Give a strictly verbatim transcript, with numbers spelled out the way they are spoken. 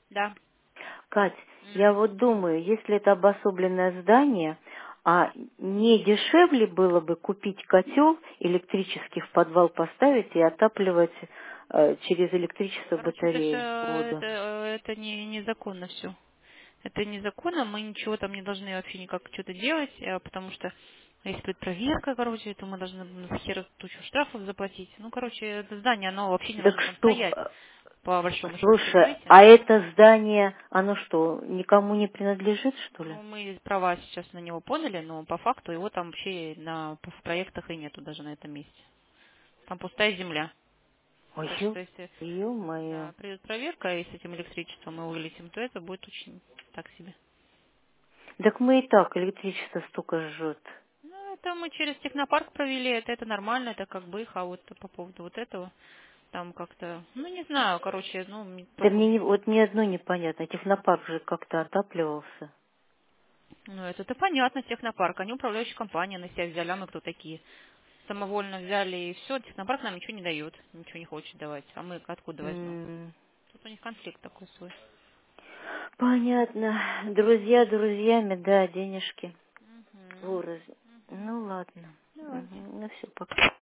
Да. Кать, М. я вот думаю, если это обособленное здание, а не дешевле было бы купить котел электрический в подвал поставить и отапливать э, через электричество Короче, это же батареи воду? это, э, это не незаконно все. Это незаконно, мы ничего там не должны вообще никак что-то делать, э, потому что если будет проверка, короче, то мы должны на хер тучу штрафов заплатить. Ну, короче, это здание, оно вообще не Так должно там что, стоять, э, по большому счету, слушай, понимаете? а это здание, оно что, никому не принадлежит, что ли? Ну, мы права сейчас на него подали, но по факту его там вообще на, в проектах и нету даже на этом месте. Там пустая земля. Ой, Так что если ё-моё. да, придет проверка и с этим электричеством мы вылетим, то это будет очень так себе. Так мы и так, электричество столько жжет. Ну, это мы через технопарк провели, это, это нормально, это как бы их, а вот по поводу вот этого, там как-то, ну, не знаю, короче, ну, мне Да только, мне не- вот ни одно непонятно. Технопарк же как-то отапливался. ну, это-то понятно, технопарк, они управляющая компания, на себя взяли, а мы кто такие? Самовольно взяли и все, технопарк нам ничего не дает, ничего не хочет давать, а мы откуда возьмем? М, Тут у них конфликт такой свой. Понятно. Друзья друзьями, да, денежки. Угу. Уроз. Ну ладно. Давайте. Мгм. Ну все, пока.